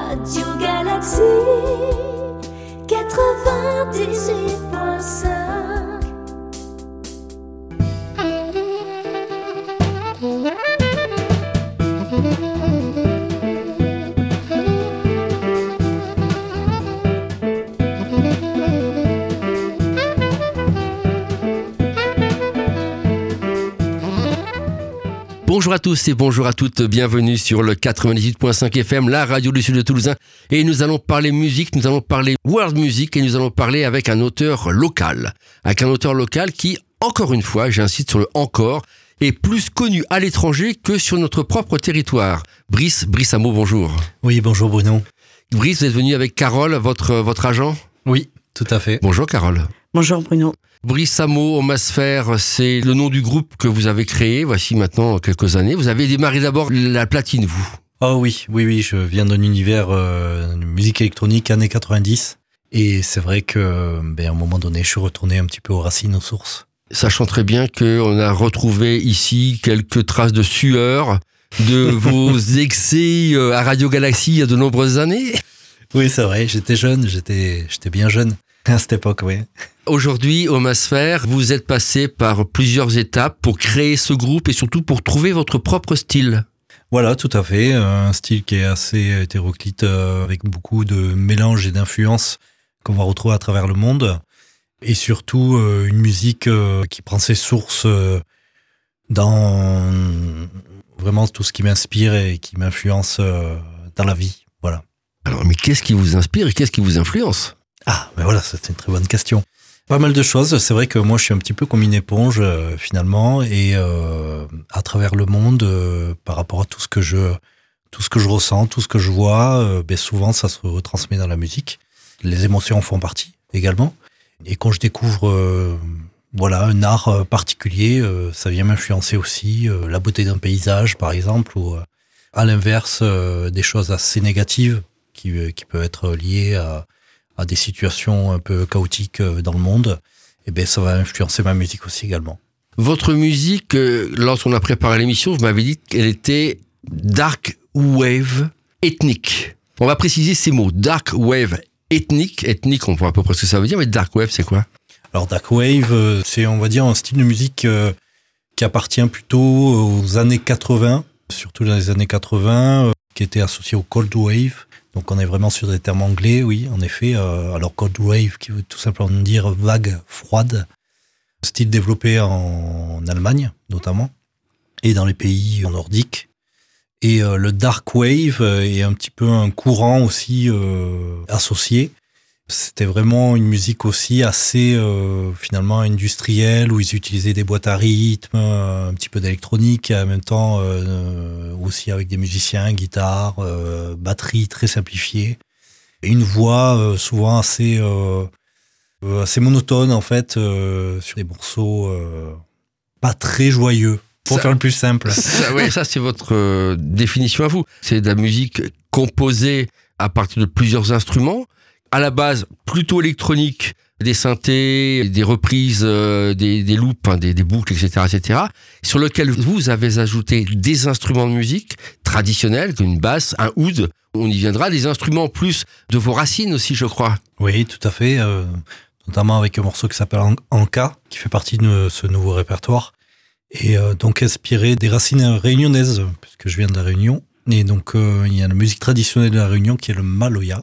Radio Galaxie 98.5. Bonjour à tous et bonjour à toutes, bienvenue sur le 98.5 FM, la radio du sud de Toulousain. Et nous allons parler musique, nous allons parler world music et nous allons parler avec un auteur local. Avec un auteur local qui, encore une fois, j'insiste sur le encore, est plus connu à l'étranger que sur notre propre territoire. Brice Amo, bonjour. Oui, bonjour Bruno. Brice, vous êtes venu avec Carole, votre agent ? Oui, tout à fait. Bonjour Carole. Bonjour Bruno. Brice Amo, Homasphère, c'est le nom du groupe que vous avez créé, voici maintenant quelques années. Vous avez démarré d'abord la platine, vous ? Oh oui, je viens d'un univers de musique électronique années 90. Et c'est vrai que, à un moment donné, je suis retourné un petit peu aux racines, aux sources. Sachant très bien qu'on a retrouvé ici quelques traces de sueur de vos excès à Radio Galaxie il y a de nombreuses années. Oui, c'est vrai, j'étais jeune, j'étais bien jeune à cette époque, oui. Aujourd'hui, Homasphère, vous êtes passé par plusieurs étapes pour créer ce groupe et surtout pour trouver votre propre style. Voilà, tout à fait. Un style qui est assez hétéroclite, avec beaucoup de mélanges et d'influences qu'on va retrouver à travers le monde. Et surtout, une musique qui prend ses sources dans vraiment tout ce qui m'inspire et qui m'influence dans la vie. Voilà. Alors, mais qu'est-ce qui vous inspire et qu'est-ce qui vous influence ? Ah, ben voilà, c'est une très bonne question. Pas mal de choses. C'est vrai que moi, je suis un petit peu comme une éponge, finalement, et à travers le monde, par rapport à tout ce que je ressens, tout ce que je vois, souvent, ça se retransmet dans la musique. Les émotions en font partie, également. Et quand je découvre, un art particulier, ça vient m'influencer aussi. La beauté d'un paysage, par exemple, ou à l'inverse, des choses assez négatives qui peuvent être liées à des situations un peu chaotiques dans le monde, et ça va influencer ma musique aussi également. Votre musique, lorsqu'on a préparé l'émission, vous m'avez dit qu'elle était dark wave ethnique. On va préciser ces mots, dark wave ethnique. Ethnique, on voit à peu près ce que ça veut dire, mais dark wave, c'est quoi ? Alors dark wave, c'est, on va dire, un style de musique qui appartient plutôt aux années 80, surtout dans les années 80, qui était associé au cold wave. Donc on est vraiment sur des termes anglais, oui, en effet. Alors cold wave, qui veut tout simplement dire vague froide, style développé en Allemagne notamment, et dans les pays nordiques. Et le dark wave est un petit peu un courant aussi associé. C'était vraiment une musique aussi assez finalement industrielle, où ils utilisaient des boîtes à rythme, un petit peu d'électronique, et en même temps aussi avec des musiciens, guitare, batterie très simplifiée, et une voix souvent assez monotone en fait, sur des morceaux pas très joyeux, pour faire le plus simple. Ça c'est votre définition à vous. C'est de la musique composée à partir de plusieurs instruments, à la base plutôt électronique, des synthés, des reprises, des loops, des boucles, etc., sur lequel vous avez ajouté des instruments de musique traditionnels, comme une basse, un oud. On y viendra, des instruments plus de vos racines aussi, je crois. Oui, tout à fait. Notamment avec un morceau qui s'appelle Anka, qui fait partie de ce nouveau répertoire. Et donc inspiré des racines réunionnaises, puisque je viens de la Réunion. Et donc il y a la musique traditionnelle de la Réunion qui est le maloya.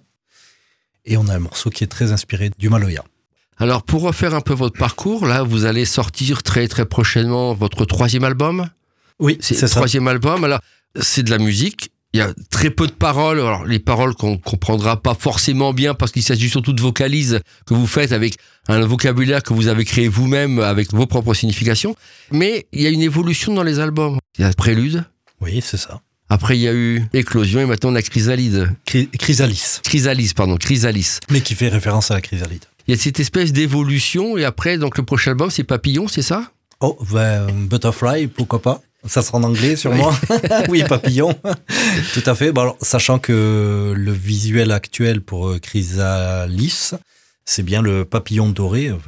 Et on a un morceau qui est très inspiré du maloya. Alors, pour refaire un peu votre parcours, là, vous allez sortir très, très prochainement votre 3e album. Oui, c'est ça. 3e album. Alors, c'est de la musique. Il y a très peu de paroles. Alors, les paroles qu'on ne comprendra pas forcément bien parce qu'il s'agit surtout de vocalises que vous faites avec un vocabulaire que vous avez créé vous-même avec vos propres significations. Mais il y a une évolution dans les albums. Il y a Prélude. Oui, c'est ça. Après, il y a eu Éclosion et maintenant on a Chrysalide. Chrysalis. Chrysalis. Mais qui fait référence à la chrysalide. Il y a cette espèce d'évolution et après, donc le prochain album, c'est Papillon, c'est ça ? Oh, Butterfly, pourquoi pas ? Ça sera en anglais sûrement. Oui, Papillon. Tout à fait. Bon, alors, sachant que le visuel actuel pour Chrysalis, c'est bien le papillon doré. Enfin,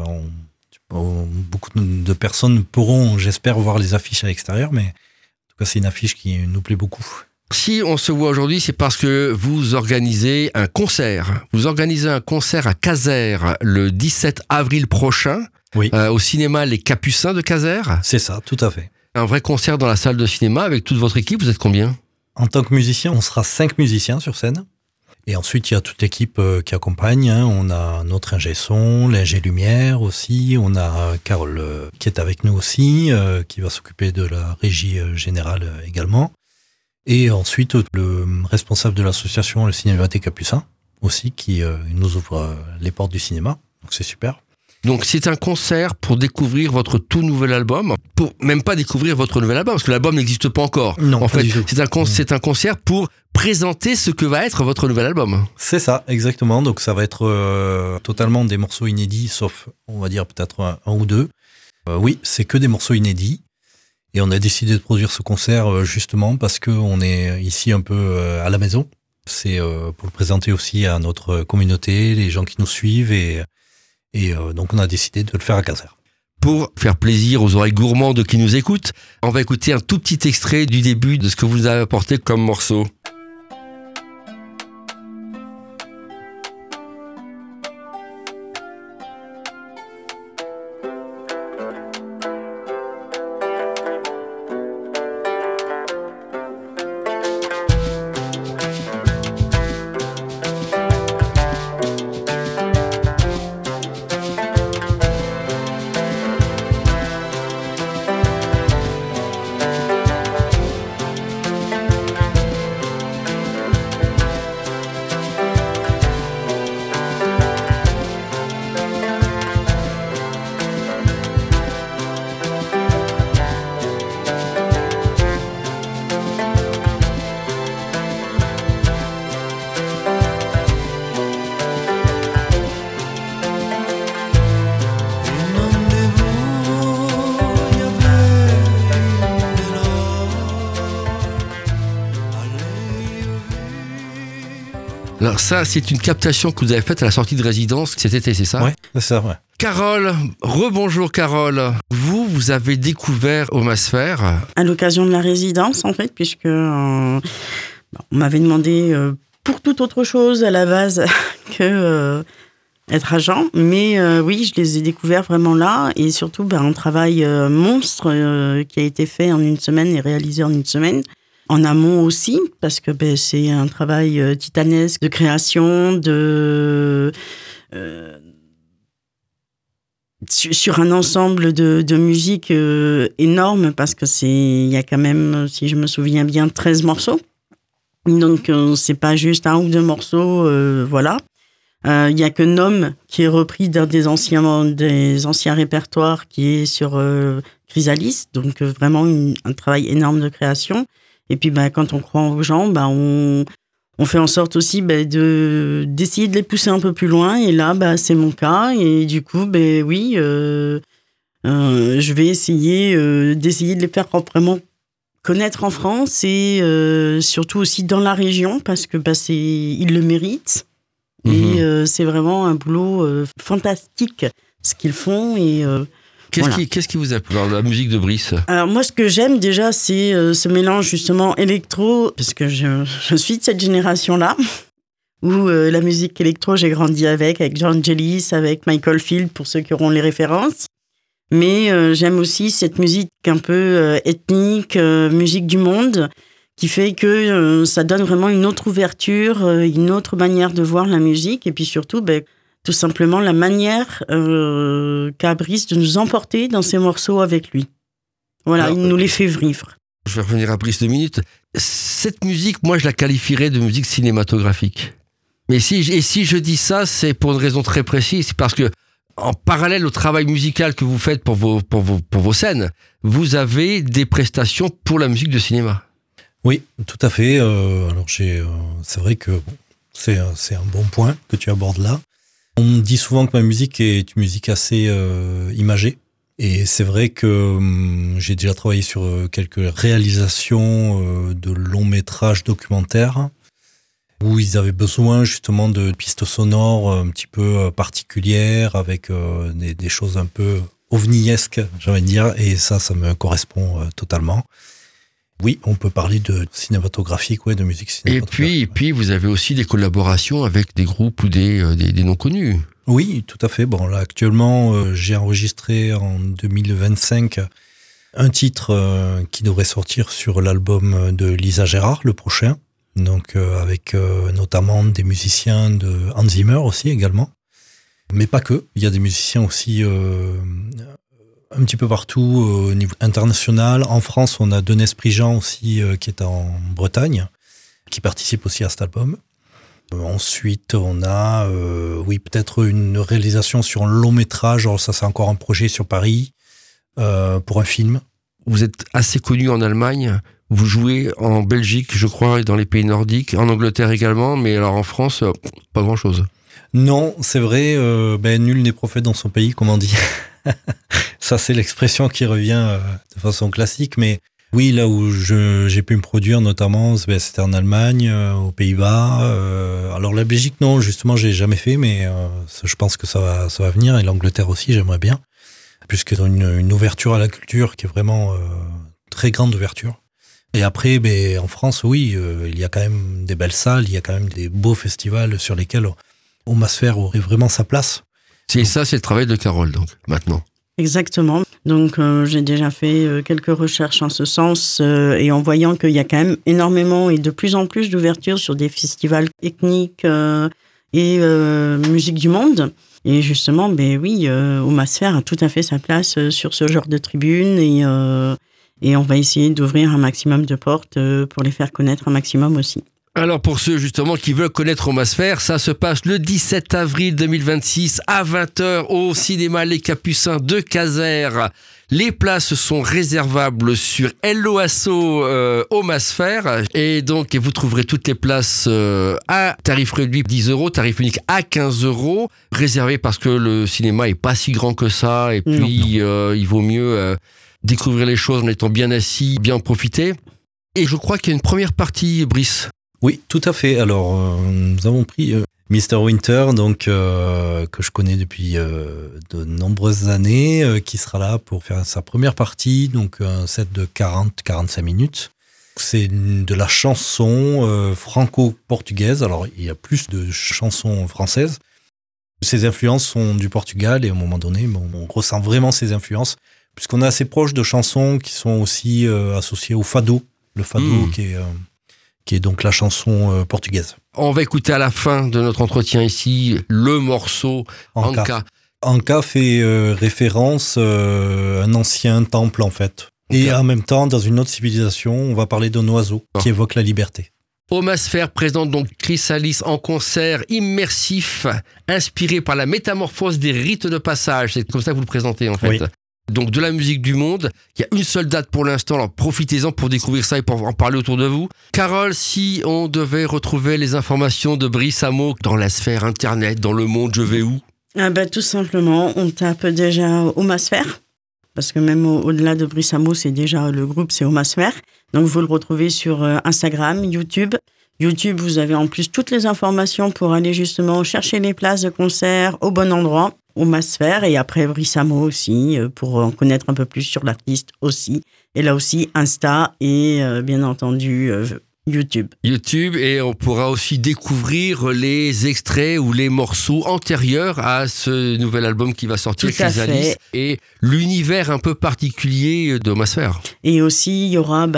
beaucoup de personnes pourront, j'espère, voir les affiches à l'extérieur, mais en tout cas, c'est une affiche qui nous plaît beaucoup. Si on se voit aujourd'hui, c'est parce que vous organisez un concert. Vous organisez un concert à Casères le 17 avril prochain, Oui. Au cinéma Les Capucins de Casères. C'est ça, tout à fait. Un vrai concert dans la salle de cinéma avec toute votre équipe. Vous êtes combien ? En tant que musicien, on sera 5 musiciens sur scène. Et ensuite, il y a toute l'équipe qui accompagne. On a notre ingé son, l'ingé lumière aussi. On a Carole qui est avec nous aussi, qui va s'occuper de la régie générale également. Et ensuite, le responsable de l'association Le Cinéma des Capucins aussi, qui nous ouvre les portes du cinéma. Donc c'est super. Donc c'est un concert pour découvrir votre tout nouvel album, pour même pas découvrir votre nouvel album, parce que l'album n'existe pas encore. Non, en pas fait, du tout. c'est un concert pour présenter ce que va être votre nouvel album. C'est ça, exactement. Donc ça va être totalement des morceaux inédits, sauf, on va dire, peut-être un ou deux. Oui, c'est que des morceaux inédits. Et on a décidé de produire ce concert justement parce qu'on est ici un peu à la maison. C'est pour le présenter aussi à notre communauté, les gens qui nous suivent. Et donc on a décidé de le faire à Casères. Pour faire plaisir aux oreilles gourmandes qui nous écoutent, on va écouter un tout petit extrait du début de ce que vous nous avez apporté comme morceau. Alors ça, c'est une captation que vous avez faite à la sortie de résidence cet été, c'est ça ? Ouais, c'est ça, ouais. Carole, rebonjour Carole. Vous avez découvert Omasphère à l'occasion de la résidence, en fait, puisque on m'avait demandé pour toute autre chose à la base que être agent. Mais oui, je les ai découverts vraiment là. Et surtout, un travail monstre qui a été fait en une semaine et réalisé en une semaine. En amont aussi, parce que c'est un travail titanesque de création, sur un ensemble de musique énorme, parce que il y a quand même, si je me souviens bien, 13 morceaux. Donc, c'est pas juste un ou deux morceaux, voilà. Il y a que Nom qui est repris d'un des anciens répertoires qui est sur Chrysalis. Donc, vraiment un travail énorme de création. Et puis, quand on croit aux gens, on fait en sorte aussi d'essayer de les pousser un peu plus loin. Et là, c'est mon cas. Et du coup, oui, je vais essayer d'essayer de les faire vraiment connaître en France et surtout aussi dans la région parce que ils le méritent. Et c'est vraiment un boulot fantastique ce qu'ils font. Et Qu'est-ce qui vous a plu dans la musique de Brice ? Alors moi, ce que j'aime déjà, c'est ce mélange justement électro, parce que je suis de cette génération-là, où la musique électro, j'ai grandi avec John Angelis, avec Michael Field, pour ceux qui auront les références. Mais j'aime aussi cette musique un peu ethnique, musique du monde, qui fait que ça donne vraiment une autre ouverture, une autre manière de voir la musique, et puis surtout, tout simplement la manière qu'a Brice de nous emporter dans ses morceaux avec lui. Voilà, alors, il nous les fait vivre. Je vais revenir à Brice 2 minutes. Cette musique, moi, je la qualifierais de musique cinématographique. Mais si je dis ça, c'est pour une raison très précise. C'est parce que, en parallèle au travail musical que vous faites pour vos scènes, vous avez des prestations pour la musique de cinéma. Oui, tout à fait. Alors, c'est vrai que c'est un bon point que tu abordes là. On me dit souvent que ma musique est une musique assez imagée. Et c'est vrai que j'ai déjà travaillé sur quelques réalisations de longs métrages documentaires où ils avaient besoin justement de pistes sonores un petit peu particulières avec des choses un peu ovniesques, j'ai envie de dire. Et ça me correspond totalement. Oui, on peut parler de cinématographique, de musique cinématographique. Et puis, vous avez aussi des collaborations avec des groupes ou des noms connus. Oui, tout à fait. Bon, là, actuellement, j'ai enregistré en 2025 un titre qui devrait sortir sur l'album de Lisa Gérard, le prochain. Donc, avec notamment des musiciens de Hans Zimmer aussi également. Mais pas que. Il y a des musiciens aussi un petit peu partout au niveau international. En France, on a Denès Prigent aussi qui est en Bretagne, qui participe aussi à cet album. Ensuite, on a peut-être une réalisation sur un long métrage. Alors ça, c'est encore un projet sur Paris pour un film. Vous êtes assez connu en Allemagne. Vous jouez en Belgique, je crois, et dans les pays nordiques, en Angleterre également. Mais alors en France, pas grand-chose. Non, c'est vrai. Nul n'est prophète dans son pays, comme on dit. Ça, c'est l'expression qui revient de façon classique. Mais oui, là où j'ai pu me produire, notamment, c'était en Allemagne, aux Pays-Bas. Alors la Belgique, non, justement, j'ai jamais fait, mais je pense que ça va venir. Et l'Angleterre aussi, j'aimerais bien, puisqu'ils ont une ouverture à la culture qui est vraiment très grande ouverture. Et après, en France, oui, il y a quand même des belles salles, il y a quand même des beaux festivals sur lesquels Omasphère aurait vraiment sa place. C'est le travail de Carole, donc, maintenant. Exactement. Donc, j'ai déjà fait quelques recherches en ce sens et en voyant qu'il y a quand même énormément et de plus en plus d'ouverture sur des festivals ethniques et musique du monde. Et justement, Omasphère a tout à fait sa place sur ce genre de tribune et on va essayer d'ouvrir un maximum de portes pour les faire connaître un maximum aussi. Alors pour ceux justement qui veulent connaître Omasphère, ça se passe le 17 avril 2026 à 20h au cinéma Les Capucins de Caser. Les places sont réservables sur Hello Asso Omasphère et donc vous trouverez toutes les places à tarif réduit 10 €, tarif unique à 15 €, réservé parce que le cinéma est pas si grand que ça et puis il vaut mieux découvrir les choses en étant bien assis, bien profiter. Et je crois qu'il y a une première partie, Brice. Oui, tout à fait. Alors, nous avons pris Mr. Winter, donc que je connais depuis de nombreuses années, qui sera là pour faire sa première partie, donc un set de 40-45 minutes. C'est de la chanson franco-portugaise. Alors, il y a plus de chansons françaises. Ses influences sont du Portugal et à un moment donné, on ressent vraiment ses influences, puisqu'on est assez proche de chansons qui sont aussi associées au fado. Le fado qui est donc la chanson portugaise. On va écouter à la fin de notre entretien ici le morceau Anka. Anka fait référence à un ancien temple en fait. Okay. Et en même temps, dans une autre civilisation, on va parler d'un oiseau qui évoque la liberté. Omasphère présente donc Chrysalis en concert immersif, inspiré par la métamorphose des rites de passage. C'est comme ça que vous le présentez en fait. Oui. Donc de la musique du monde, il y a une seule date pour l'instant, alors profitez-en pour découvrir ça et pour en parler autour de vous. Carole, si on devait retrouver les informations de Brice Amo dans la sphère internet, dans le monde, je vais où ? Tout simplement, on tape déjà Omasphère, parce que même au-delà de Brice Amo, c'est déjà le groupe, c'est Omasphère. Donc vous le retrouvez sur Instagram, YouTube. YouTube, vous avez en plus toutes les informations pour aller justement chercher les places de concert au bon endroit. Omasphère et après Brice Amo aussi pour en connaître un peu plus sur l'artiste aussi. Et là aussi Insta et bien entendu YouTube. YouTube et on pourra aussi découvrir les extraits ou les morceaux antérieurs à ce nouvel album qui va sortir, Chrysalis, et l'univers un peu particulier d'Omasphère. Et aussi il y aura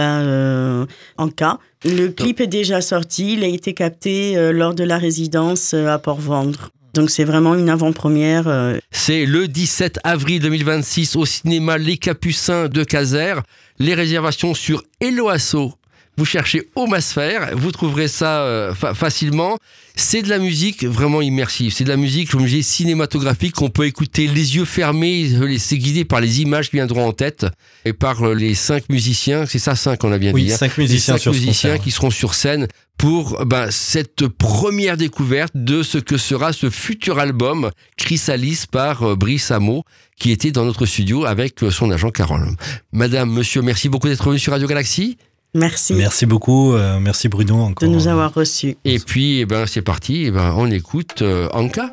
Anka. Le clip est déjà sorti, il a été capté lors de la résidence à Port-Vendre. Donc c'est vraiment une avant-première. C'est le 17 avril 2026 au cinéma Les Capucins de Caser. Les réservations sur Hello Asso. Vous cherchez Omasphère, vous trouverez ça facilement. C'est de la musique vraiment immersive. C'est de la musique, comme je dis, cinématographique qu'on peut écouter les yeux fermés. C'est guidé par les images qui viendront en tête et par les 5 musiciens. C'est ça, 5 on a bien dit. Oui, 5 musiciens, les 5 musiciens qui seront sur scène pour cette première découverte de ce que sera ce futur album Chrysalis par Brice Amo, qui était dans notre studio avec son agent Carole. Madame, monsieur, merci beaucoup d'être venu sur Radio Galaxy. Merci. Merci beaucoup. Merci Bruno encore. De nous avoir reçus. Et puis, c'est parti. On écoute Anka.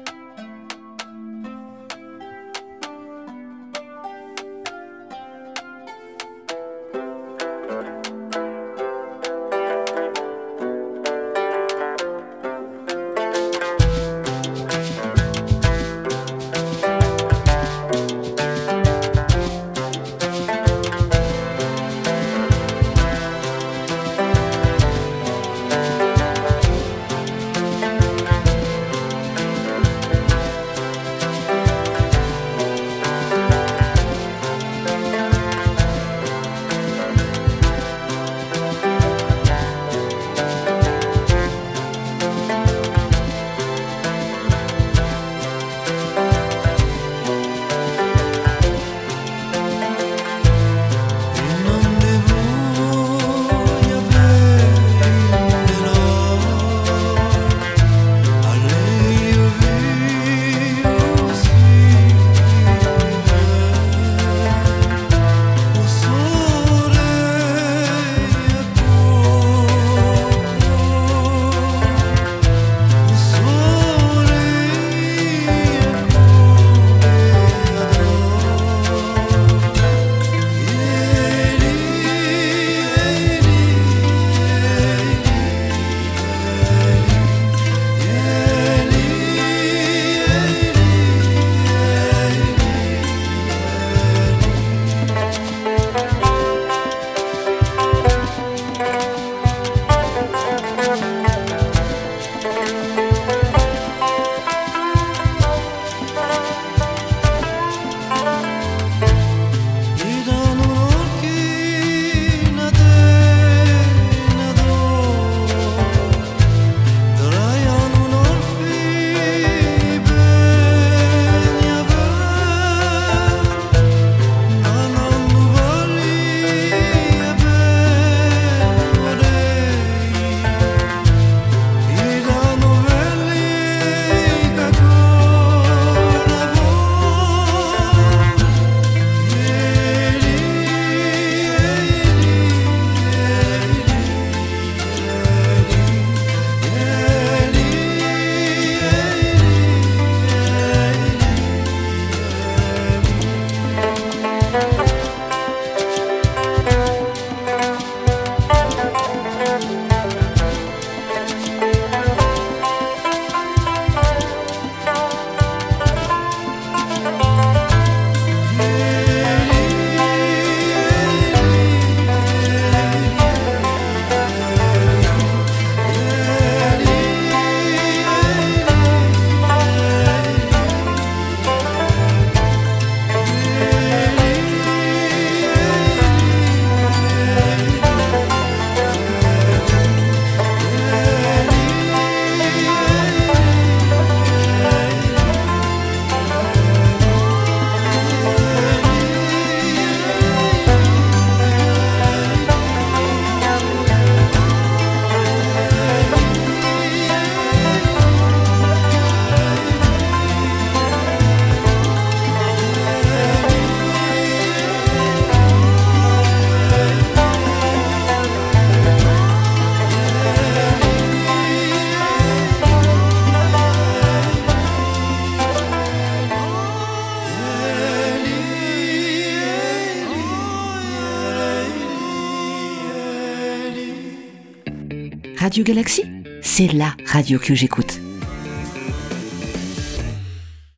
Radio Galaxie, c'est la radio que j'écoute.